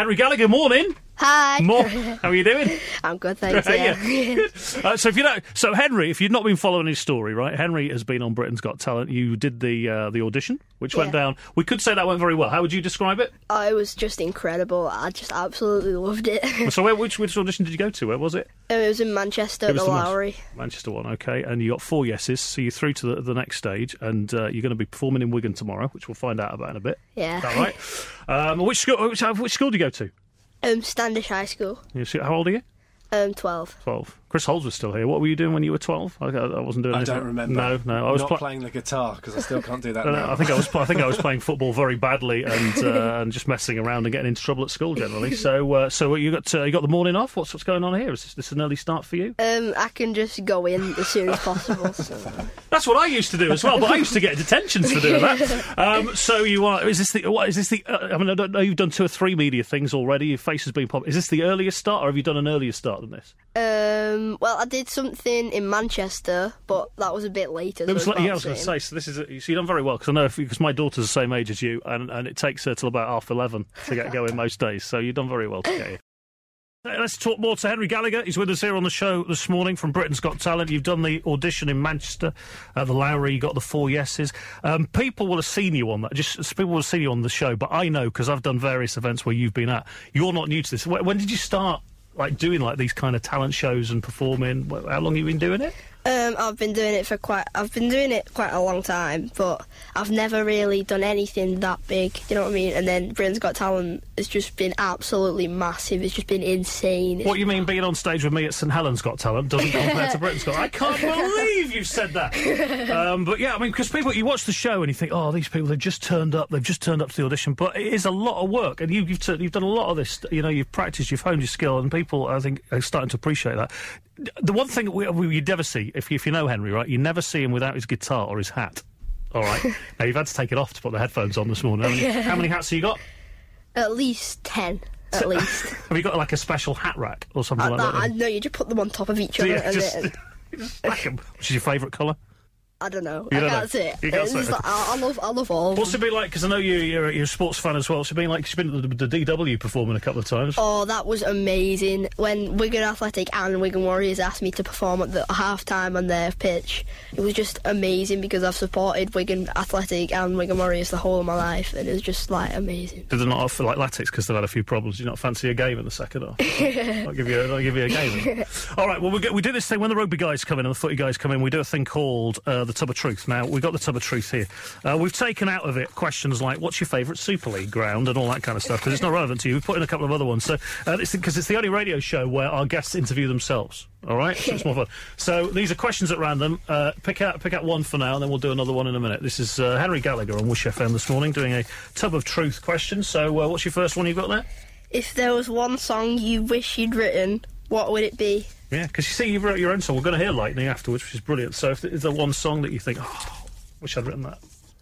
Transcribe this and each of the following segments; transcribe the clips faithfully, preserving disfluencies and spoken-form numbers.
Henry Gallagher, morning. Hi. More. How are you doing? I'm good, thanks. Yeah. yeah. Good. Uh, so if you don't, so Henry, if you've not been following his story, right? Henry has been on Britain's Got Talent. You did the uh, the audition, which went Yeah. down. We could say that went very well. How would you describe it? Oh, it was just incredible. I just absolutely loved it. So where, which which audition did you go to? Where was it? Um, it was in Manchester, It at was the the Man- Lowry. Manchester one, okay. And you got four yeses, so you're through to the, the next stage, and uh, you're going to be performing in Wigan tomorrow, which we'll find out about in a bit. Yeah. Is that right? um, which school? Which, which school do you go to? Um, Standish High School. You see, how old are you? Um, twelve. Twelve. Chris Holmes was still here. What were you doing when you were twelve? I, I wasn't doing. I anything. don't remember. No, no. I was not pl- playing the guitar because I still can't do that No, now. no, I think I was. I think I was playing football very badly and uh, and just messing around and getting into trouble at school generally. So, uh, so you got uh, you got the morning off. What's what's going on here? Is this, this an early start for you? Um, I can just go in as soon as possible. So. That's what I used to do as well. But I used to get detentions for doing that. Um, so you are. Is this the? What is this the? Uh, I mean, I don't know. You've done two or three media things already. Your face has been popped. Is this the earliest start, or have you done an earlier start than this? Um, well, I did something in Manchester, but that was a bit later. It so was it's like, about yeah, I was the going to same. say. So this is. A, so you done very well because I know because my daughter's the same age as you, and, and it takes her till about half eleven to get going most days. So you've done very well to get here. Uh, Let's talk more to Henry Gallagher. He's with us here on the show this morning from Britain's Got Talent. You've done the audition in Manchester at the Lowry. You got the four yeses. Um, people will have seen you on that. Just people will have seen you on the show, but I know because I've done various events where you've been at. You're not new to this. When, when did you start? Like doing like these kind of talent shows and performing? How long have you been doing it? Um, I've been doing it for quite. I've been doing it quite a long time, but I've never really done anything that big. Do you know what I mean? And then Britain's Got Talent has just been absolutely massive. It's just been insane. It's What you mean being on stage with me at St Helens Got Talent doesn't compare to Britain's Got? I can't believe you've said that. Um, but yeah, I mean, because people, you watch the show and you think, oh, these people, they've just turned up, they've just turned up to the audition. But it is a lot of work, and you, you've t- you've done a lot of this. You know, you've practiced, you've honed your skill, and people, I think, are starting to appreciate that. The one thing we, we, you'd never see, if you, if you know Henry, right, you never see him without his guitar or his hat. All right. Now you've had to take it off to put the headphones on this morning. Haven't you? How many hats have you got? at least ten. At So- least. Have you got like a special hat rack or something I, like that, that? I know you just put them on top of each So other. you and just, it, you just stack 'em. Which is your favourite colour? I don't know. You I don't can't know. say it. You can't It's say just it. like, I, I love. I love all. of What's it them. been like? Because I know you, you're, you're a sports fan as well. What's it been like? You've been at the, the D W performing a couple of times. Oh, that was amazing. When Wigan Athletic and Wigan Warriors asked me to perform at the half-time on their pitch, it was just amazing because I've supported Wigan Athletic and Wigan Warriors the whole of my life, and it was just, like, amazing. Did they not offer like Latics because they've had a few problems? Do you not fancy a game in the second half? I'll give you. A, I'll give you a game. All right. Well, we, get, we do this thing when the rugby guys come in and the footy guys come in. We do a thing called uh, the Tub of Truth. Now we've got the Tub of Truth here. Uh, we've taken out of it questions like what's your favourite Super League ground and all that kind of stuff because it's not relevant to you. We've put in a couple of other ones. So uh, it's because it's the only radio show where our guests interview themselves. All right, so it's more fun. So these are questions at random. Uh, pick out pick out one for now, and then we'll do another one in a minute. This is uh, Henry Gallagher on Wish F M this morning doing a Tub of Truth question. So uh, what's your first one you've got there? If there was one song you wish you'd written, what would it be? Yeah, because you see, you wrote your own song. We're going to hear Lightning afterwards, which is brilliant. So if there's the one song that you think, oh, wish I'd written that.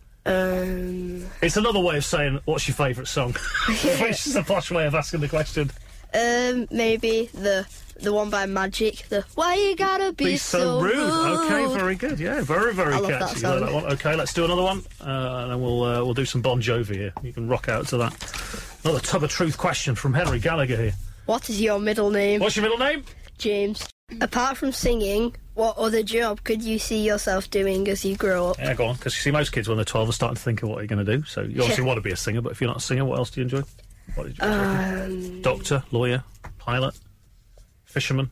Um, It's another way of saying, what's your favourite song? Which is a posh way of asking the question. um, maybe the the one by Magic. The Why You Gotta Be, Be so rude. Okay, very good. Yeah, very, very I love that catchy. You like song. that one? Okay, let's do another one, uh, and then we'll uh, we'll do some Bon Jovi here. You can rock out to that. Another Tub of Truth question from Henry Gallagher here. What is your middle name? What's your middle name? James. Apart from singing, what other job could you see yourself doing as you grow up? Yeah, go on. Because you see, most kids when they're twelve are starting to think of what they're going to do. So you obviously want to be a singer, but if you're not a singer, what else do you enjoy? What did you Um, Doctor, lawyer, pilot, fisherman.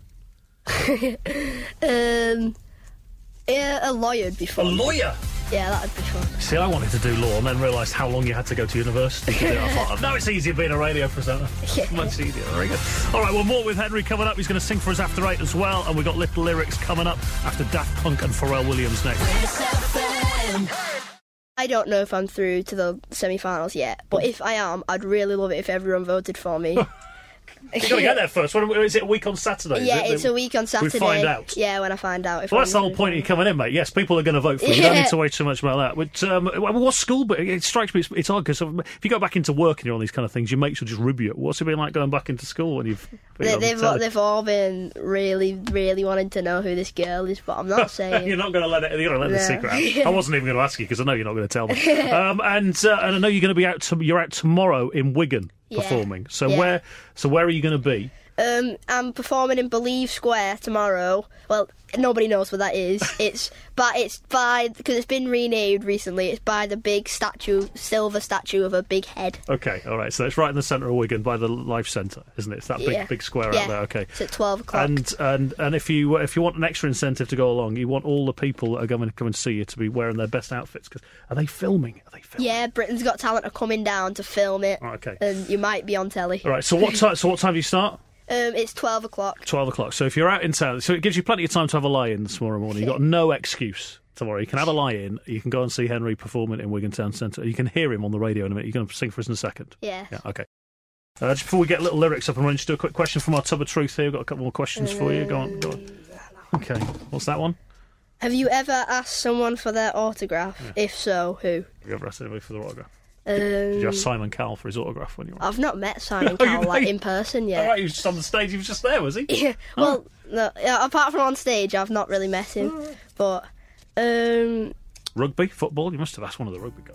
um, yeah, a lawyer would be A fun. lawyer. Yeah, that'd be fun. See, I wanted to do law and then realised how long you had to go to university to do it. I thought, no, it's easier being a radio presenter. Yeah. Much easier. Very good. All right, well, more with Henry coming up. He's going to sing for us after eight as well. And we've got Little Lyrics coming up after Daft Punk and Pharrell Williams next. I don't know if I'm through to the semi-finals yet, but if I am, I'd really love it if everyone voted for me. You've got to get there first. What, is it a week on Saturday? Yeah, is it? it's a week on Saturday. We find out. Yeah, when I find out. If Well, I'm that's the whole through. point of you coming in, mate. Yes, people are going to vote for you. You don't Yeah. need to worry too much about that. But um, what school? But it strikes me, it's, it's odd because if you go back into work and you're on these kind of things, your mates will just rib you. What's it been like going back into school when you've? Been They, on the they've, telly? they've all been really, really wanting to know who this girl is, but I'm not saying. You're not going to let it. You're going to let the No. secret out. I wasn't even going to ask you because I know you're not going to tell me. um, and uh, and I know you're going to be out. To, you're out tomorrow in Wigan. Yeah. performing. So Yeah. where so where are you going to be? Um, I'm performing in Believe Square tomorrow. Well, nobody knows what that is. It's but it's by because it's been renamed recently. It's by the big statue, silver statue of a big head. Okay, all right. So it's right in the centre of Wigan by the Life Centre, isn't it? It's that big Yeah. big square Yeah. out there. Okay. It's at twelve o'clock. And and and if you if you want an extra incentive to go along, you want all the people that are going to come and see you to be wearing their best outfits. Cause are they filming? Are they filming? Yeah, Britain's Got Talent are coming down to film it. Oh, okay. And you might be on telly. All right. So what time? So what time do you start? Um, it's twelve o'clock. Twelve o'clock. So if you're out in town, so it gives you plenty of time to have a lie-in tomorrow morning. You've got no excuse tomorrow. You can have a lie-in. You can go and see Henry perform it in Wigan Town Centre. You can hear him on the radio in a minute. You're going to sing for us in a second. Yeah. Yeah. Okay. Uh, just before we get little lyrics up and running, just do a quick question from our tub of truth here. We've got a couple more questions for you. Go on. Go on. Okay. What's that one? Have you ever asked someone for their autograph? Yeah. If so, who? Have you ever asked anybody for their autograph? Um, Did you ask Simon Cowell for his autograph when you were? I've not met Simon Oh, you Cowell like made- in person yet. All right, he was just on the stage. He was just there, was he? Yeah. Well, no, yeah, apart from on stage, I've not really met him. But um, Rugby, football. You must have asked one of the rugby guys.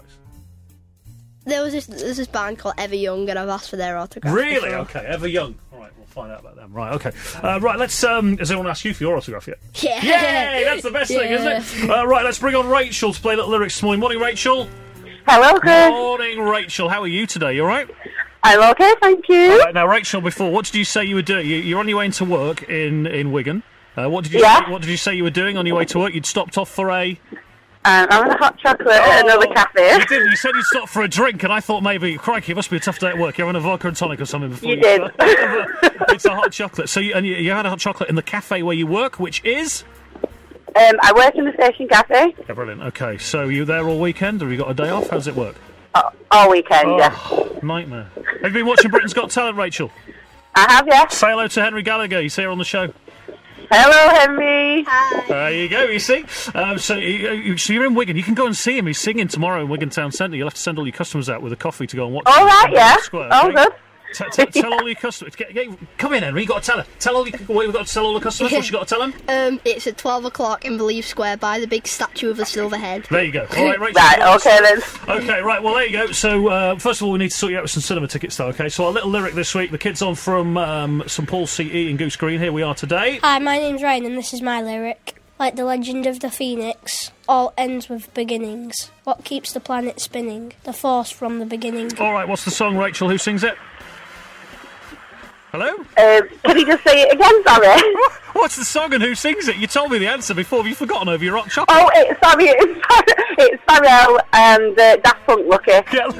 there was this there's this band called Ever Young, and I've asked for their autograph. Really? before. Okay. Ever young. All right, we'll find out about them. Right. Okay. Uh, right. Let's. Um, has anyone asked you for your autograph yet? Yeah. Yay! That's the best thing, Yeah. isn't it? Uh, right. Let's bring on Rachel to play little lyrics this morning. Morning, Rachel. Hello, Chris. Morning, Rachel. How are you today? You all right? I'm okay, thank you. All right, now, Rachel, before, what did you say you were doing? You, you're on your way into work in, in Wigan. Uh, what did you Yeah. say, What did you say you were doing on your way to work? You'd stopped off for a... Um, I'm in a hot chocolate at another cafe. You did. You said you'd stop for a drink, and I thought maybe, crikey, it must be a tough day at work. You're having a vodka and tonic or something before You you... did. It's a hot chocolate. So you, and you, you had a hot chocolate in the cafe where you work, which is... Um, I work in the station cafe Yeah, brilliant. Okay, so you there all weekend, or have you got a day off? How does it work? uh, all weekend, Oh, yeah. nightmare. Have you been watching Britain's Got Talent, Rachel? I have, yeah. Say hello to Henry Gallagher. He's here on the show. Hello, Henry. There you go, you see. Um, so, you, you- so you're in Wigan. You can go and see him. He's singing tomorrow in Wigan Town Centre. You'll have to send all your customers out with a coffee to go and watch All him. right, yeah. Square, All okay? good. T- t- tell all your customers. Get, get, come in, Henry. You've got to tell her. Tell all your, what you've got to tell all the customers. What you got to tell them? Um, it's at twelve o'clock in Believe Square by the big statue of the silver head. There you go. All right, Rachel. Right, okay then. Okay, right, well, there you go. So, uh, first of all, we need to sort you out with some cinema tickets, though, okay? So, our little lyric this week, the kids on from um, St Paul's C E in Goose Green. Here we are today. Hi, my name's Ryan, and this is my lyric. Like the legend of the phoenix, all ends with beginnings. What keeps the planet spinning? The force from the beginning. All right, what's the song, Rachel? Who sings it? Hello? Um, can you just say it again, sorry? What's the song and who sings it? You told me the answer before. Have you forgotten over your rock chocolate? Oh, it's, sorry, it's, it's Pharrell and uh, Daft Punk Lucky. Get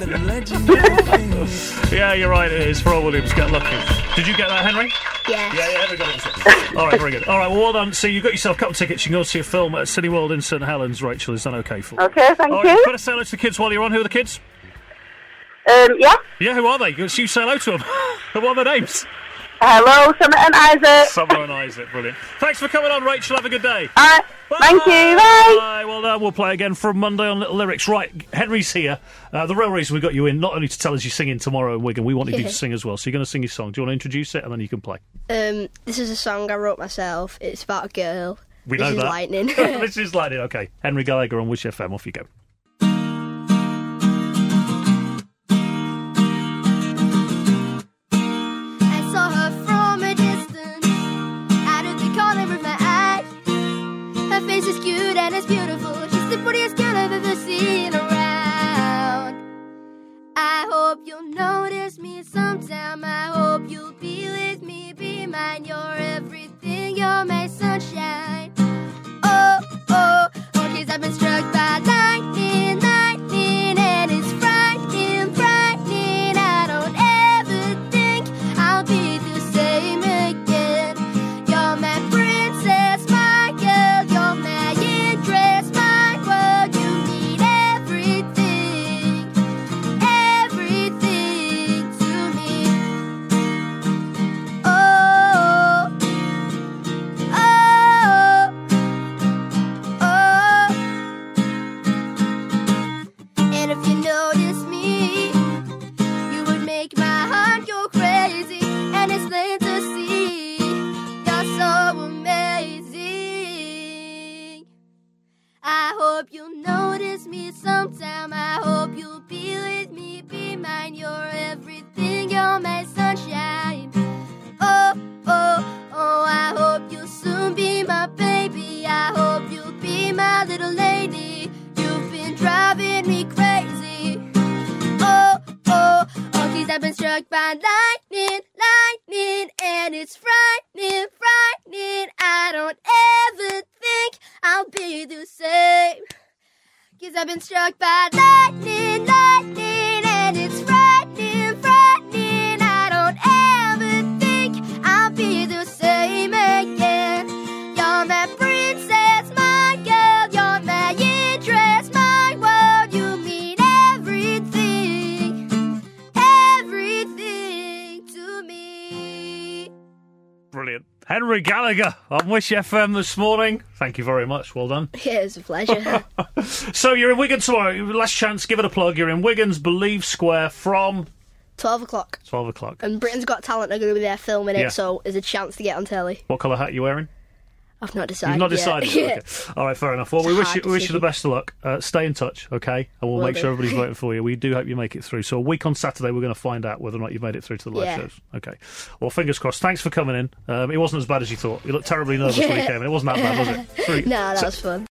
lucky. Yeah, you're right, it is. Pharrell Williams, Get Lucky. Did you get that, Henry? Yeah. Yeah, yeah, Henry got it. as well. All right, very good. All right, well, well done. So you've got yourself a couple of tickets. You can go see a film at City World in St Helens, Rachel. Is that okay for you? Okay, thank All you. right, better say hello to the kids while you're on. Who are the kids? Um, yeah. Yeah, who are they? You say hello to them. What are their names? Hello, Summer and Isaac. Summer and Isaac, brilliant. Thanks for coming on, Rachel. Have a good day. All right, thank you, bye. Bye. Well done. We'll play again from Monday on Little Lyrics. Right, Henry's here. Uh, the real reason we got you in, not only to tell us you're singing tomorrow in Wigan, we wanted you to sing as well. So you're going to sing your song. Do you want to introduce it and then you can play? Um, this is a song I wrote myself. It's about a girl. We this know is that. Lightning. This is Lightning. Okay, Henry Gallagher on Wish F M. Off you go. I saw her from a distance, out of the corner of my eye. Her face is cute and it's beautiful. She's the prettiest girl I've ever seen around. I hope you'll notice me sometime. I hope you'll be with me, be mine. You're everything, you're my sunshine. Oh, oh, oh, 'cause I've been struck by lightning. by lightning, lightning, and it's frightening, frightening. I don't ever think I'll be the same. Cause I've been struck by lightning, lightning, and it's frightening, frightening. I don't ever think I'll be the same again. You're my princess, my girl, you're my interest, my world. You mean everything, everything to me. Brilliant. Henry Gallagher on Wish F M this morning. Thank you very much. Well done. Yeah, it's a pleasure. So you're in Wigan tomorrow. Last chance, give it a plug. You're in Wigan's Believe Square from twelve o'clock. twelve o'clock. And Britain's Got Talent are going to be there filming it, Yeah. so there's a chance to get on telly. What colour hat are you wearing? I've not decided. You've not yet. decided. Yeah. Okay. All right, fair enough. Well, It's we a wish hard you, we wish you the decision. best of luck. Uh, stay in touch, okay? And we'll Will make do. sure everybody's voting for you. We do hope you make it through. So a week on Saturday, we're going to find out whether or not you've made it through to the live Yeah. shows. Okay. Well, fingers crossed. Thanks for coming in. Um, it wasn't as bad as you thought. You looked terribly nervous when you Yeah. came in. It wasn't that bad, was it? Three- Nah, that so- was fun.